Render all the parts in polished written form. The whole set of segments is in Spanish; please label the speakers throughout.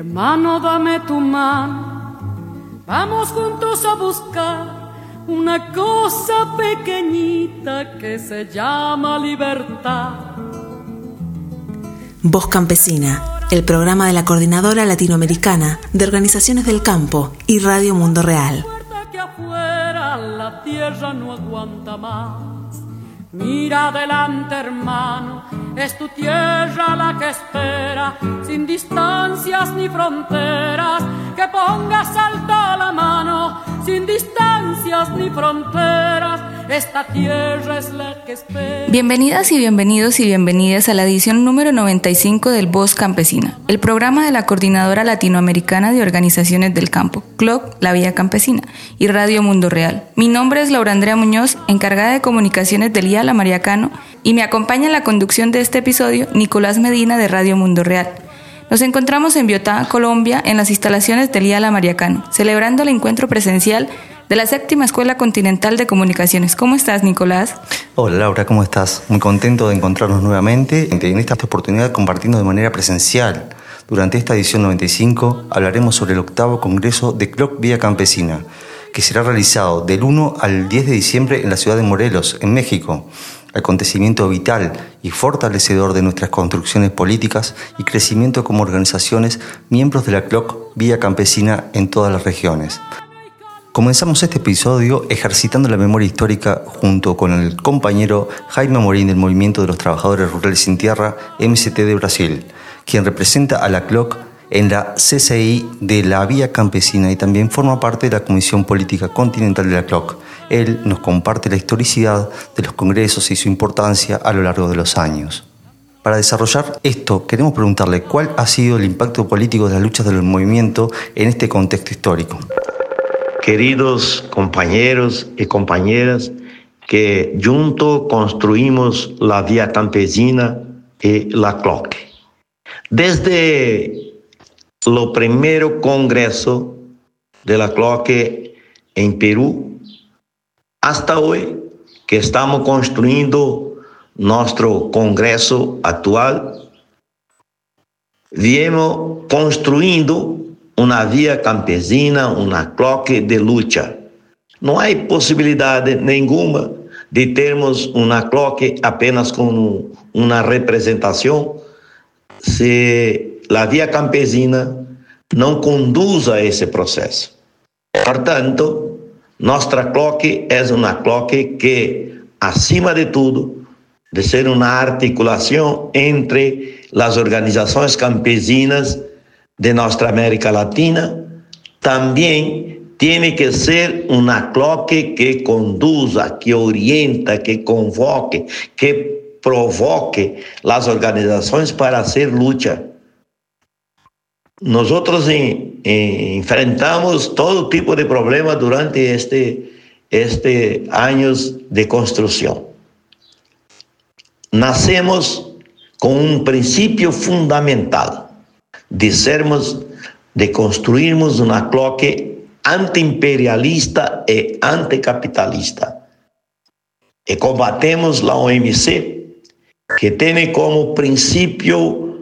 Speaker 1: Hermano, dame tu mano, vamos juntos a buscar una cosa pequeñita que se llama libertad.
Speaker 2: Voz Campesina, el programa de la Coordinadora Latinoamericana de Organizaciones del Campo y Radio Mundo Real.
Speaker 1: Que afuera la tierra no aguanta más. Mira adelante, hermano, es tu tierra la que espera, sin distancias ni fronteras, que pongas alto la mano, sin distancias ni fronteras, esta tierra es la que espera.
Speaker 3: Bienvenidas y bienvenidos y bienvenidas a la edición número 95 del Voz Campesina, el programa de la Coordinadora Latinoamericana de Organizaciones del Campo, CLOC, La Vía Campesina, y Radio Mundo Real. Mi nombre es Laura Andrea Muñoz, encargada de comunicaciones del IALA Mariacano, y me acompaña en la conducción de este episodio Nicolás Medina de Radio Mundo Real. Nos encontramos en Biotá, Colombia, en las instalaciones del IALA Mariacano, celebrando el encuentro presencial de la 7ª Escuela Continental de Comunicaciones. ¿Cómo estás, Nicolás?
Speaker 4: Hola, Laura, ¿cómo estás? Muy contento de encontrarnos nuevamente en esta oportunidad compartiendo de manera presencial. Durante esta edición 95 hablaremos sobre el 8º Congreso de CLOC Vía Campesina, que será realizado del 1 al 10 de diciembre en la ciudad de Morelos, en México. Acontecimiento vital y fortalecedor de nuestras construcciones políticas y crecimiento como organizaciones miembros de la CLOC Vía Campesina en todas las regiones. Comenzamos este episodio ejercitando la memoria histórica junto con el compañero Jaime Amorim del Movimiento de los Trabajadores Rurales Sin Tierra, MST de Brasil, quien representa a la CLOC en la CCI de la Vía Campesina y también forma parte de la Comisión Política Continental de la CLOC. Él nos comparte la historicidad de los congresos y su importancia a lo largo de los años. Para desarrollar esto, queremos preguntarle cuál ha sido el impacto político de las luchas del movimiento en este contexto histórico.
Speaker 5: Queridos compañeros y compañeras, que juntos construimos la Vía Campesina y la CLOC. Desde el primer congreso de la CLOC en Perú, hasta hoy que estamos construyendo nuestro congreso actual, viemos construyendo una vía campesina, una CLOC de lucha. No hay posibilidad ninguna de termos una CLOC apenas con una representación si la vía campesina no conduce a ese proceso. Por tanto, nuestra CLOC es una CLOC que, acima de todo, de ser una articulación entre las organizaciones campesinas de nuestra América Latina, también tiene que ser una CLOC que conduza, que orienta, que convoque, que provoque las organizaciones para hacer lucha. Nosotros enfrentamos todo tipo de problemas durante este años de construcción. Nacemos con un principio fundamental de construirmos una CLOC antiimperialista y anticapitalista. Y combatemos la OMC, que tiene como principio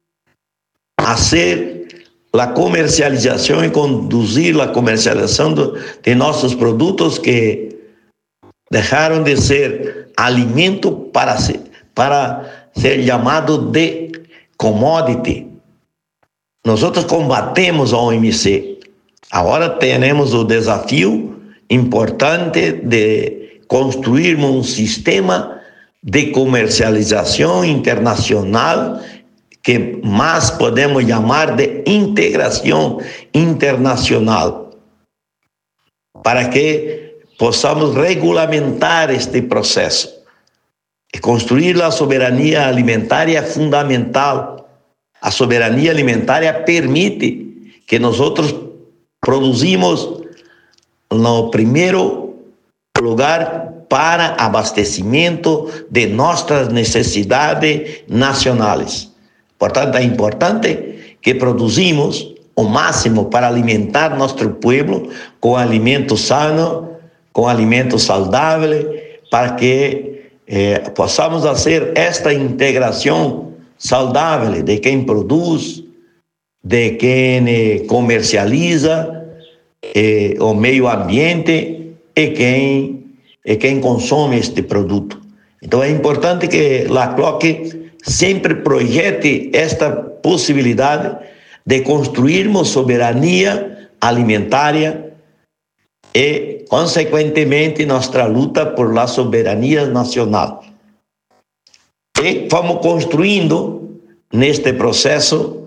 Speaker 5: hacer la comercialización y conducir la comercialización de nuestros productos que dejaron de ser alimento para ser llamados de commodity. Nosotros combatemos a OMC. Ahora tenemos el desafío importante de construir un sistema de comercialización internacional que más podemos llamar de integración internacional, para que possamos regulamentar este proceso. Y construir la soberanía alimentaria es fundamental. A soberanía alimentaria permite que nosotros produzimos no primeiro lugar para abastecimento de nossas necessidades nacionais. Portanto, é importante que produzimos o máximo para alimentar nosso povo com alimento sano, com alimento saudável, para que possamos fazer esta integração saudável de quem produz, de quem comercializa o meio ambiente e quem consome este produto. Então é importante que a CLOC sempre projete esta possibilidade de construirmos soberania alimentária e, consequentemente, nossa luta por la soberania nacional. E vamos construindo neste processo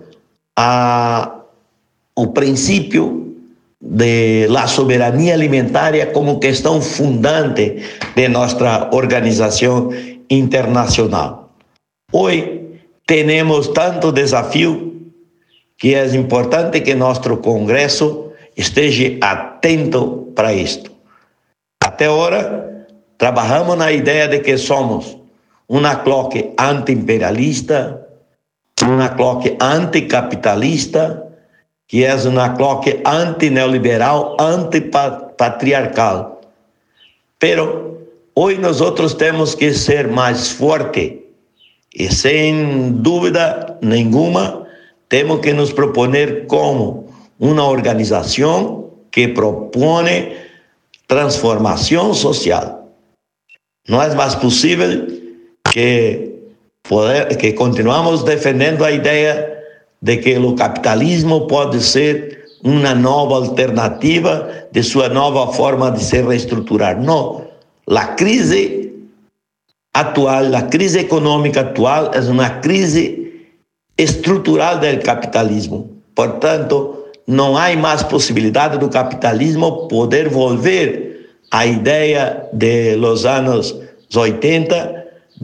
Speaker 5: o princípio de la soberania alimentaria como questão fundante de nossa organização internacional. Hoje temos tanto desafio que é importante que nosso Congresso esteja atento para isto. Até agora, trabalhamos na ideia de que somos uma CLOC anti-imperialista, uma CLOC anticapitalista, que é uma CLOC anti-neoliberal, anti-patriarcal. Pero hoje nós temos que ser mais fortes e, sem dúvida nenhuma, temos que nos proponer como uma organização que propõe transformação social. Não é mais possível que continuamos defendendo a ideia de que o capitalismo pode ser uma nova alternativa de sua nova forma de se reestruturar. Não. A crise atual, a crise econômica atual é uma crise estrutural do capitalismo. Portanto, não há mais possibilidade do capitalismo poder volver à ideia de los anos 80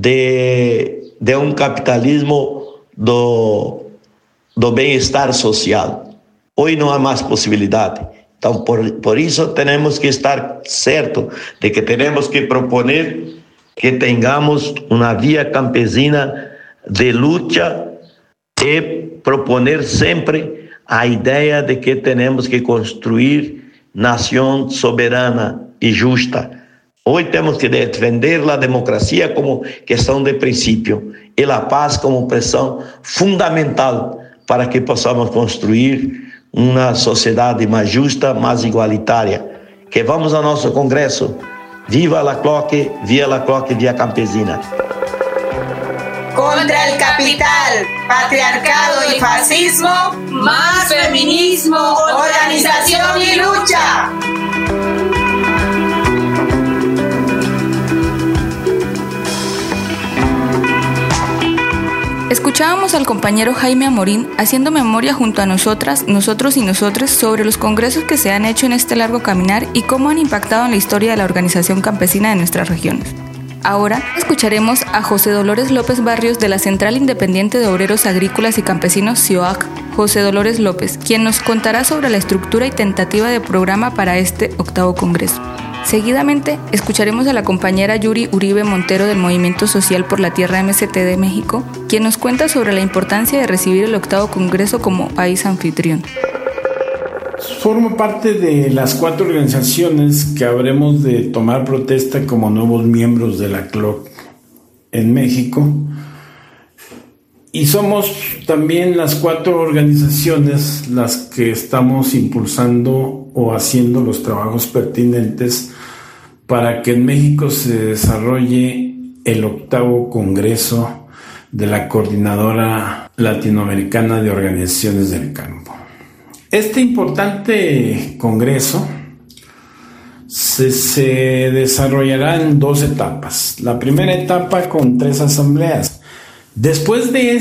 Speaker 5: de um capitalismo do bem-estar social. Hoje não há mais possibilidade. Então, por isso, temos que estar certo de que temos que proponer que tenhamos uma via campesina de luta e proponer sempre a ideia de que temos que construir nação soberana e justa. Hoje temos que defender a democracia como questão de princípio e a paz como pressão fundamental para que possamos construir uma sociedade mais justa, mais igualitária. Que vamos ao nosso congresso. Viva la CLOC, via campesina.
Speaker 6: Contra el capital, patriarcado y fascismo, más feminismo, organización y lucha.
Speaker 3: Escuchábamos al compañero Jaime Amorín haciendo memoria junto a nosotras, nosotros y nosotres sobre los congresos que se han hecho en este largo caminar y cómo han impactado en la historia de la organización campesina de nuestras regiones. Ahora escucharemos a José Dolores López Barrios de la Central Independiente de Obreros Agrícolas y Campesinos CIOAC, José Dolores López, quien nos contará sobre la estructura y tentativa de programa para este 8º Congreso. Seguidamente, escucharemos a la compañera Yuri Uribe Montero del Movimiento Social por la Tierra MST de México, quien nos cuenta sobre la importancia de recibir el 8º Congreso como país anfitrión.
Speaker 7: Formo parte de las 4 organizaciones que habremos de tomar protesta como nuevos miembros de la CLOC en México, y somos también las 4 organizaciones las que estamos impulsando o haciendo los trabajos pertinentes para que en México se desarrolle el 8º Congreso de la Coordinadora Latinoamericana de Organizaciones del Campo. Este importante congreso se desarrollará en 2 etapas. La primera etapa con 3 asambleas. Después de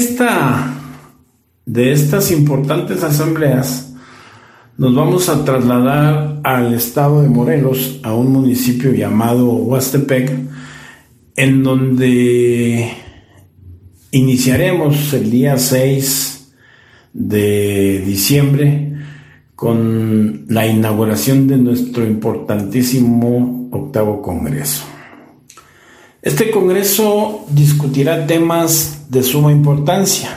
Speaker 7: estas importantes asambleas, nos vamos a trasladar al estado de Morelos, a un municipio llamado Huastepec, en donde iniciaremos el día 6 de diciembre con la inauguración de nuestro importantísimo 8º Congreso. Este congreso discutirá temas de suma importancia.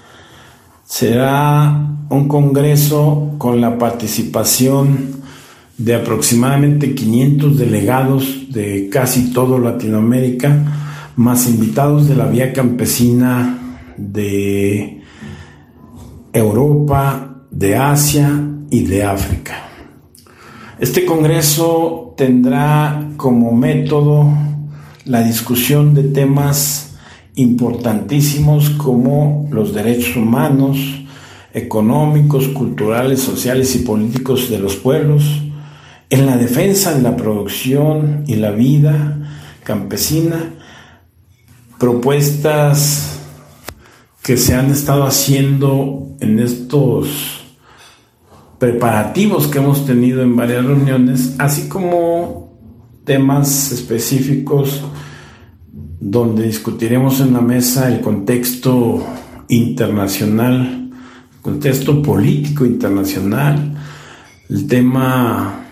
Speaker 7: Será un congreso con la participación de aproximadamente 500 delegados de casi toda Latinoamérica, más invitados de la vía campesina de Europa, de Asia y de África. Este congreso tendrá como método la discusión de temas importantísimos como los derechos humanos, económicos, culturales, sociales y políticos de los pueblos, en la defensa de la producción y la vida campesina, propuestas que se han estado haciendo en estos preparativos que hemos tenido en varias reuniones, así como temas específicos donde discutiremos en la mesa el contexto internacional, el contexto político internacional, el tema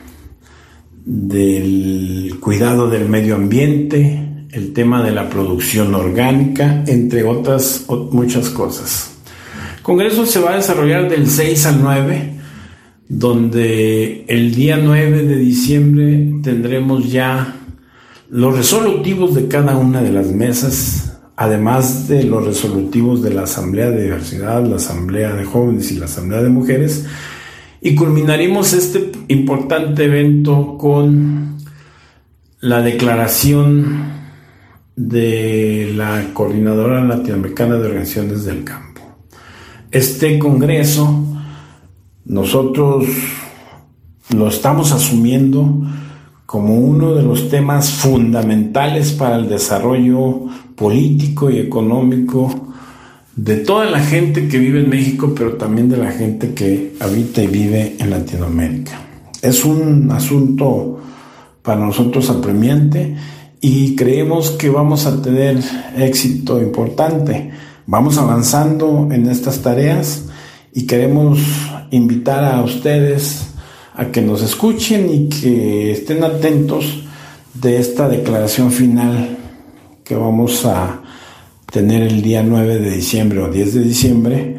Speaker 7: del cuidado del medio ambiente, el tema de la producción orgánica, entre otras muchas cosas. El congreso se va a desarrollar del 6 al 9, donde el día 9 de diciembre tendremos ya los resolutivos de cada una de las mesas, además de los resolutivos de la Asamblea de Diversidad, la Asamblea de Jóvenes y la Asamblea de Mujeres, y culminaremos este importante evento con la declaración de la Coordinadora Latinoamericana de Organizaciones del Campo. Este congreso nosotros lo estamos asumiendo como uno de los temas fundamentales para el desarrollo político y económico de toda la gente que vive en México, pero también de la gente que habita y vive en Latinoamérica. Es un asunto para nosotros apremiante y creemos que vamos a tener éxito importante. Vamos avanzando en estas tareas y queremos invitar a ustedes a que nos escuchen y que estén atentos de esta declaración final que vamos a tener el día 9 de diciembre o 10 de diciembre,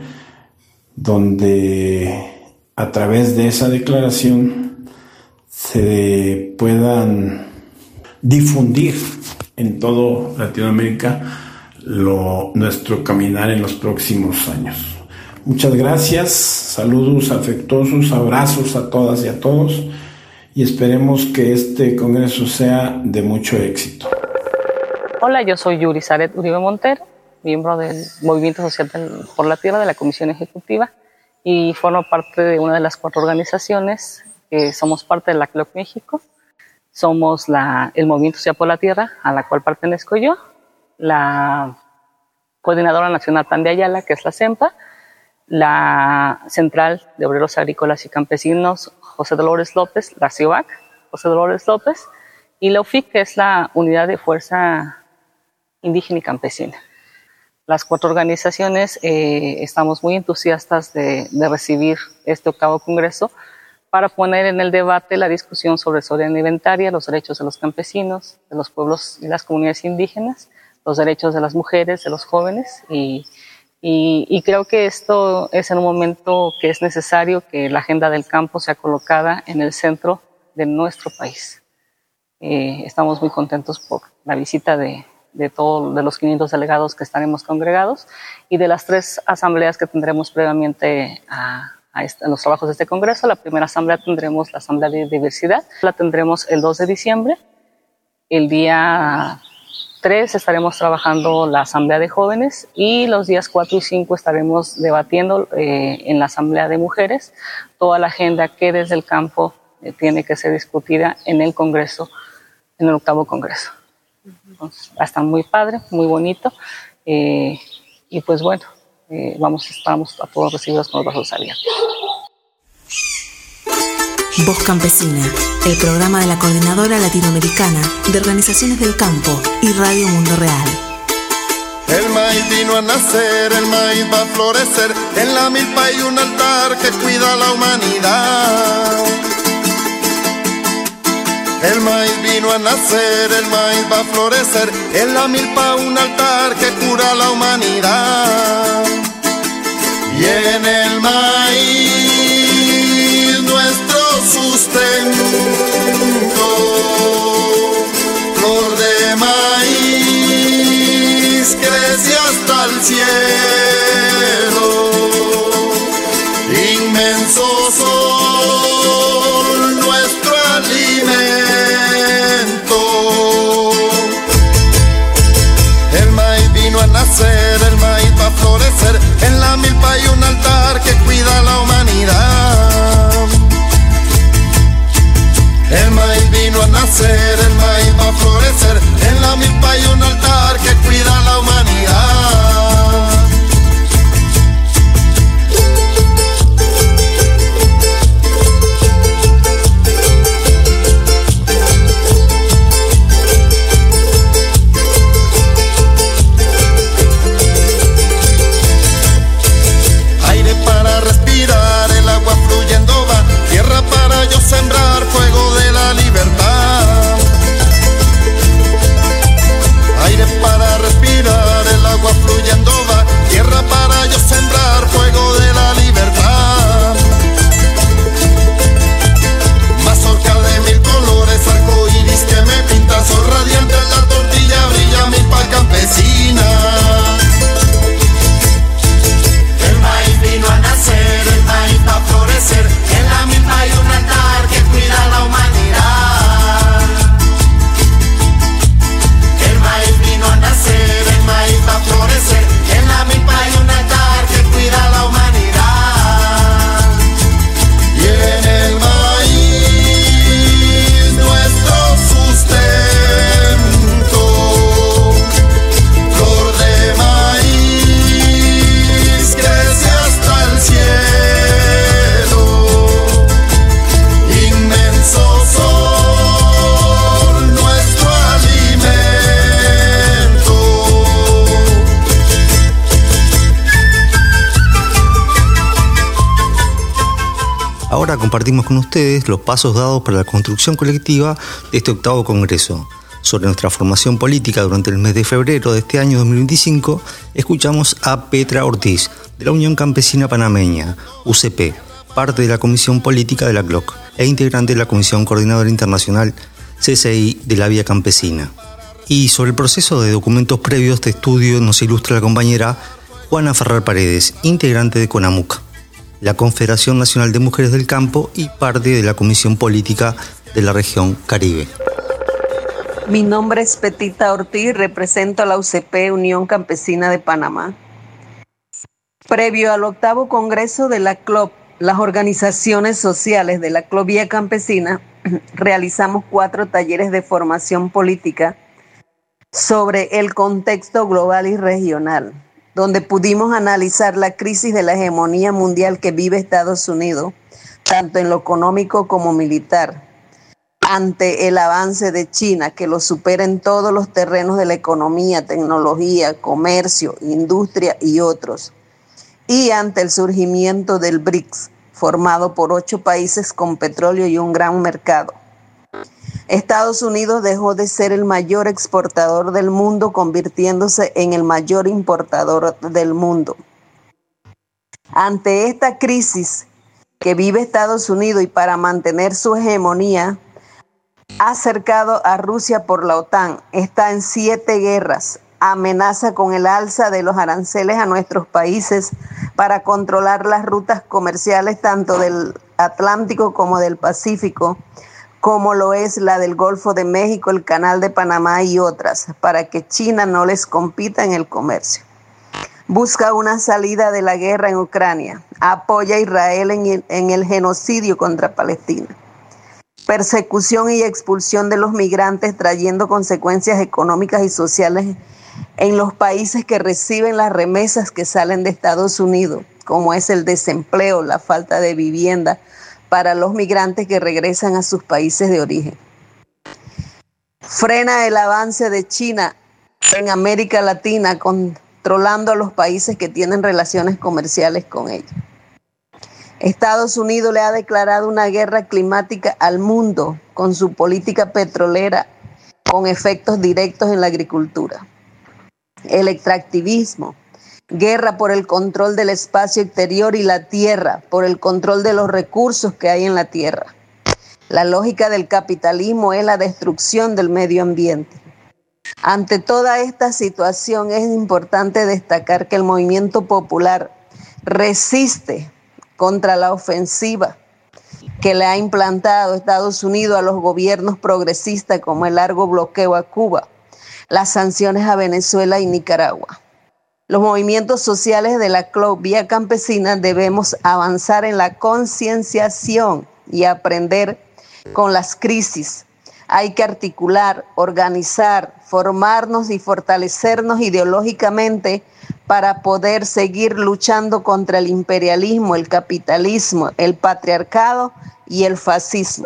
Speaker 7: donde a través de esa declaración se puedan difundir en toda Latinoamérica nuestro caminar en los próximos años. Muchas gracias, saludos afectuosos, abrazos a todas y a todos y esperemos que este congreso sea de mucho éxito.
Speaker 8: Hola, yo soy Yuri Zaret Uribe Montero, miembro del Movimiento Social por la Tierra de la Comisión Ejecutiva y formo parte de una de las 4 organizaciones que somos parte de la CLOC México. Somos el Movimiento Social por la Tierra, a la cual pertenezco yo, la Coordinadora Nacional Plan de Ayala, que es la CEMPA, la Central de Obreros Agrícolas y Campesinos José Dolores López, la CIOAC José Dolores López, y la UFIC, que es la Unidad de Fuerza Indígena y Campesina. Las 4 organizaciones estamos muy entusiastas de recibir este 8º Congreso para poner en el debate la discusión sobre soberanía alimentaria, los derechos de los campesinos, de los pueblos y las comunidades indígenas, los derechos de las mujeres, de los jóvenes y creo que esto es en un momento que es necesario que la agenda del campo sea colocada en el centro de nuestro país. Estamos muy contentos por la visita de todos los 500 delegados que estaremos congregados y de las 3 asambleas que tendremos previamente a los trabajos de este congreso. La primera asamblea tendremos la Asamblea de Diversidad, la tendremos el 2 de diciembre. El día 3 estaremos trabajando la Asamblea de Jóvenes y los días 4 y 5 estaremos debatiendo en la Asamblea de Mujeres toda la agenda que desde el campo tiene que ser discutida en el Congreso, en el 8º Congreso. Entonces, va a estar muy padre, muy bonito y pues bueno, estamos a todos recibidos con los brazos abiertos.
Speaker 2: Voz Campesina, el programa de la Coordinadora Latinoamericana de Organizaciones del Campo y Radio Mundo Real.
Speaker 9: El maíz vino a nacer, el maíz va a florecer, en la milpa hay un altar que cuida la humanidad. El maíz vino a nacer, el maíz va a florecer, en la milpa un altar que cura la humanidad. Y en el maíz nuestro sustento, flor de maíz crece hasta el cielo.
Speaker 4: ahora compartimos con ustedes los pasos dados para la construcción colectiva de este 8º Congreso. Sobre nuestra formación política durante el mes de febrero de este año 2025, escuchamos a Petra Ortiz, de la Unión Campesina Panameña, UCP, parte de la Comisión Política de la CLOC e integrante de la Comisión Coordinadora Internacional CCI de la Vía Campesina. Y sobre el proceso de documentos previos de estudio nos ilustra la compañera Juana Ferrer Paredes, integrante de CONAMUC, la Confederación Nacional de Mujeres del Campo y parte de la Comisión Política de la Región Caribe.
Speaker 10: Mi nombre es Petita Ortiz, represento a la UCP, Unión Campesina de Panamá. Previo al 8º Congreso de la CLOP, las organizaciones sociales de la CLOP Vía Campesina realizamos 4 talleres de formación política sobre el contexto global y regional, donde pudimos analizar la crisis de la hegemonía mundial que vive Estados Unidos, tanto en lo económico como militar, ante el avance de China, que lo supera en todos los terrenos de la economía, tecnología, comercio, industria y otros, y ante el surgimiento del BRICS, formado por 8 países con petróleo y un gran mercado. Estados Unidos dejó de ser el mayor exportador del mundo, convirtiéndose en el mayor importador del mundo. Ante esta crisis que vive Estados Unidos y para mantener su hegemonía, ha cercado a Rusia por la OTAN, está en 7 guerras, amenaza con el alza de los aranceles a nuestros países para controlar las rutas comerciales tanto del Atlántico como del Pacífico, como lo es la del Golfo de México, el Canal de Panamá y otras, para que China no les compita en el comercio. Busca una salida de la guerra en Ucrania, apoya a Israel en el genocidio contra Palestina. Persecución y expulsión de los migrantes trayendo consecuencias económicas y sociales en los países que reciben las remesas que salen de Estados Unidos, como es el desempleo, la falta de vivienda para los migrantes que regresan a sus países de origen. Frena el avance de China en América Latina, controlando a los países que tienen relaciones comerciales con ella. Estados Unidos le ha declarado una guerra climática al mundo con su política petrolera con efectos directos en la agricultura. El extractivismo, guerra por el control del espacio exterior y la tierra, por el control de los recursos que hay en la tierra. La lógica del capitalismo es la destrucción del medio ambiente. Ante toda esta situación es importante destacar que el movimiento popular resiste contra la ofensiva que le ha implantado Estados Unidos a los gobiernos progresistas, como el largo bloqueo a Cuba, las sanciones a Venezuela y Nicaragua. Los movimientos sociales de la CLOC Vía Campesina debemos avanzar en la concienciación y aprender con las crisis. Hay que articular, organizar, formarnos y fortalecernos ideológicamente para poder seguir luchando contra el imperialismo, el capitalismo, el patriarcado y el fascismo.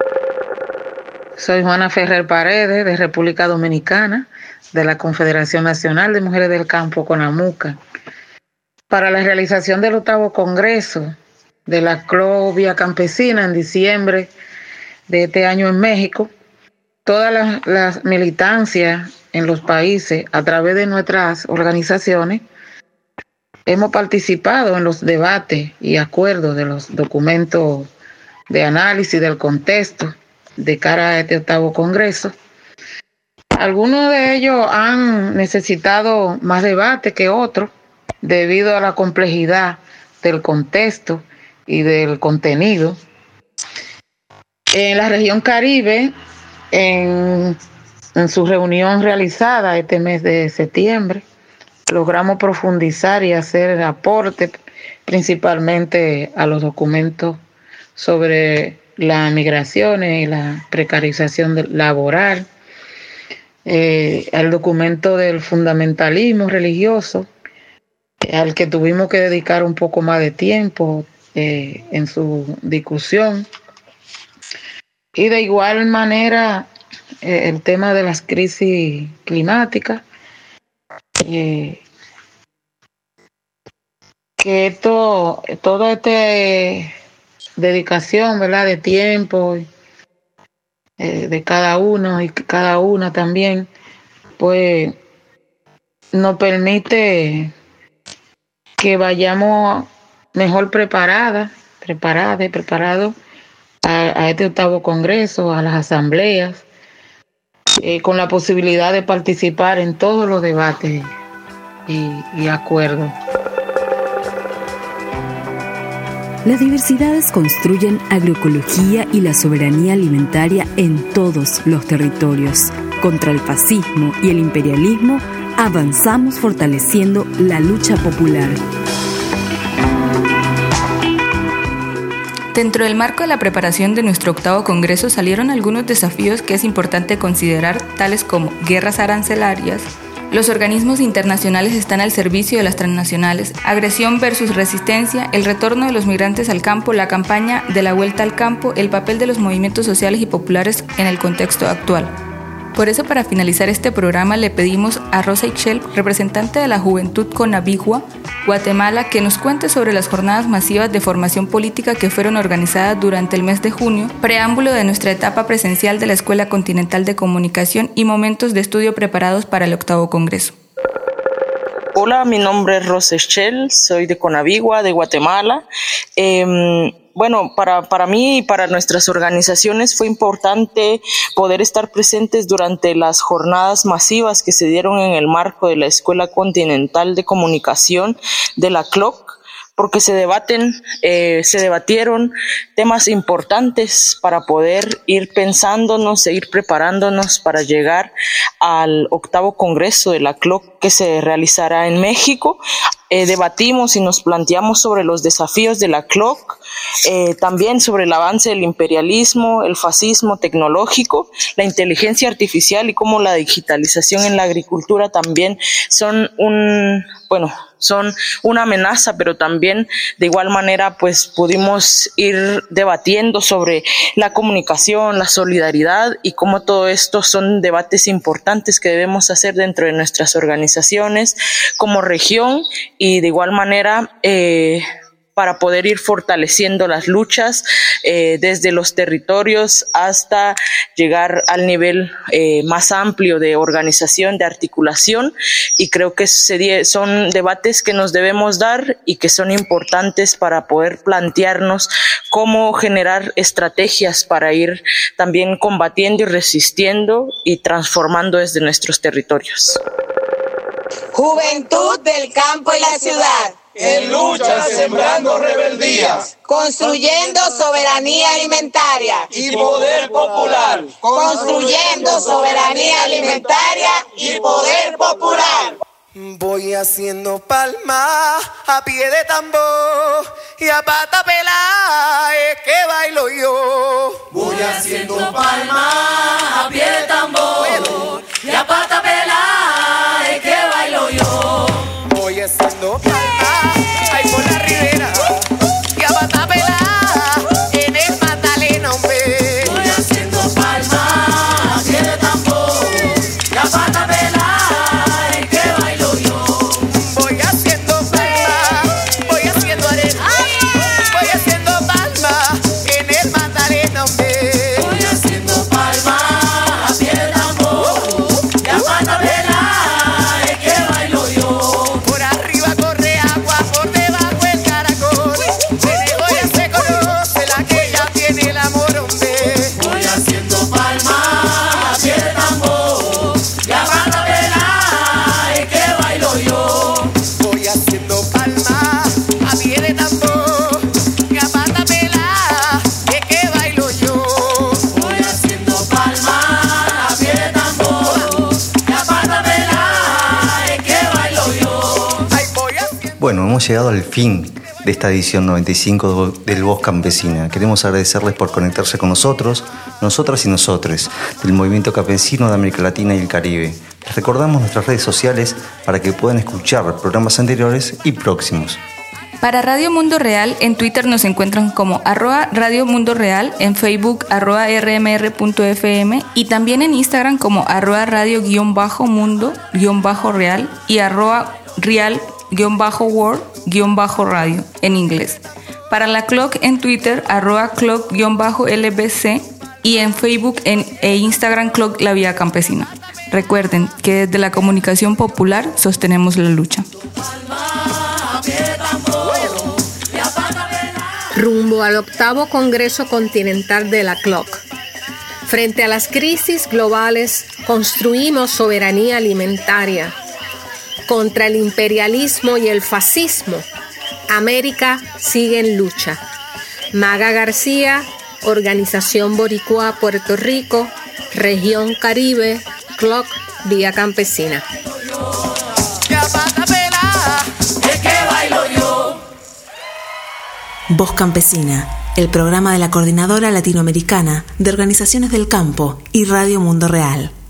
Speaker 11: Soy Juana Ferrer Paredes, de República Dominicana, de la Confederación Nacional de Mujeres del Campo, CONAMUCA. Para la realización del 8º Congreso de la CLOC Vía Campesina en diciembre de este año en México, todas las militancias en los países, a través de nuestras organizaciones, hemos participado en los debates y acuerdos de los documentos de análisis del contexto de cara a este 8º Congreso. Algunos de ellos han necesitado más debate que otros debido a la complejidad del contexto y del contenido. En la región Caribe, en su reunión realizada este mes de septiembre, logramos profundizar y hacer aporte principalmente a los documentos sobre las migraciones y la precarización laboral, al documento del fundamentalismo religioso, al que tuvimos que dedicar un poco más de tiempo en su discusión. Y de igual manera, el tema de las crisis climáticas, que todo este dedicación, ¿verdad?, de tiempo de cada uno y cada una también, pues nos permite que vayamos mejor preparados a este 8º Congreso, a las asambleas, con la posibilidad de participar en todos los debates y acuerdos.
Speaker 12: Las diversidades construyen agroecología y la soberanía alimentaria en todos los territorios. Contra el fascismo y el imperialismo, avanzamos fortaleciendo la lucha popular.
Speaker 3: Dentro del marco de la preparación de nuestro 8º Congreso salieron algunos desafíos que es importante considerar, tales como guerras arancelarias, los organismos internacionales están al servicio de las transnacionales, agresión versus resistencia, el retorno de los migrantes al campo, la campaña de la vuelta al campo, el papel de los movimientos sociales y populares en el contexto actual. Por eso, para finalizar este programa, le pedimos a Rosa Ixchel, representante de la Juventud Conabigua, Guatemala, que nos cuente sobre las jornadas masivas de formación política que fueron organizadas durante el mes de junio, preámbulo de nuestra etapa presencial de la Escuela Continental de Comunicación y momentos de estudio preparados para el 8º Congreso.
Speaker 13: Hola, mi nombre es Rosa Ixchel, soy de Conabigua, de Guatemala. Bueno, para mí y para nuestras organizaciones fue importante poder estar presentes durante las jornadas masivas que se dieron en el marco de la Escuela Continental de Comunicación de la CLOC, porque se debatieron temas importantes para poder ir pensándonos e ir preparándonos para llegar al 8º Congreso de la CLOC que se realizará en México. Debatimos y nos planteamos sobre los desafíos de la CLOC, también sobre el avance del imperialismo, el fascismo tecnológico, la inteligencia artificial y cómo la digitalización en la agricultura también son una amenaza, pero también de igual manera pues pudimos ir debatiendo sobre la comunicación, la solidaridad y cómo todo esto son debates importantes que debemos hacer dentro de nuestras organizaciones como región y de igual manera para poder ir fortaleciendo las luchas desde los territorios hasta llegar al nivel más amplio de organización, de articulación, y creo que son debates que nos debemos dar y que son importantes para poder plantearnos cómo generar estrategias para ir también combatiendo y resistiendo y transformando desde nuestros territorios.
Speaker 6: Juventud del campo y la ciudad.
Speaker 14: En lucha, sembrando rebeldías,
Speaker 6: construyendo soberanía alimentaria
Speaker 14: y poder popular.
Speaker 6: Construyendo soberanía alimentaria y poder popular.
Speaker 15: Voy haciendo palma a pie de tambor y a pata pelá es que bailo yo.
Speaker 14: Voy haciendo palma a pie de tambor y a pata pelá es que bailo yo.
Speaker 15: Voy haciendo palma ahí por la ribera y a pata pelá en el Magdalena, hombre.
Speaker 14: Voy haciendo palma a pie de tambor y a pata pelá es que bailo yo.
Speaker 15: Voy haciendo palma, voy haciendo arena, voy haciendo palma en el Magdalena, hombre.
Speaker 14: Voy haciendo palma a pie de tambor y a pata pelá es que bailo yo.
Speaker 15: Por arriba corre agua, por debajo el caracol. De lejos ya se conoce la que ya tiene el amor, hombre.
Speaker 14: Voy haciendo palma a pie de tambor y a pata pelá es que bailo yo.
Speaker 15: Voy haciendo palma a pie de tambor y a pata pelá es que bailo yo.
Speaker 14: Voy haciendo palma a pie de tambor y a pata pelá es que bailo yo.
Speaker 15: Ay, voy haciendo.
Speaker 4: Bueno, hemos llegado al fin de esta edición 95 del Voz Campesina. Queremos agradecerles por conectarse con nosotros, nosotras y nosotres, del movimiento campesino de América Latina y el Caribe. Les recordamos nuestras redes sociales para que puedan escuchar programas anteriores y próximos.
Speaker 3: Para Radio Mundo Real, en Twitter nos encuentran como @Radio Mundo Real, en Facebook @rmr.fm y también en Instagram como @radio_mundo_real y @real_world_radio en inglés. Para la CLOC en Twitter, @CLOC_LBC y en Facebook e Instagram CLOC La Vía Campesina. Recuerden que desde la comunicación popular sostenemos la lucha.
Speaker 16: Rumbo al 8º Congreso Continental de la CLOC. Frente a las crisis globales, construimos soberanía alimentaria. Contra el imperialismo y el fascismo, América sigue en lucha. Maga García, Organización Boricua Puerto Rico, Región Caribe, CLOC Vía Campesina.
Speaker 2: Voz Campesina, el programa de la Coordinadora Latinoamericana de Organizaciones del Campo y Radio Mundo Real.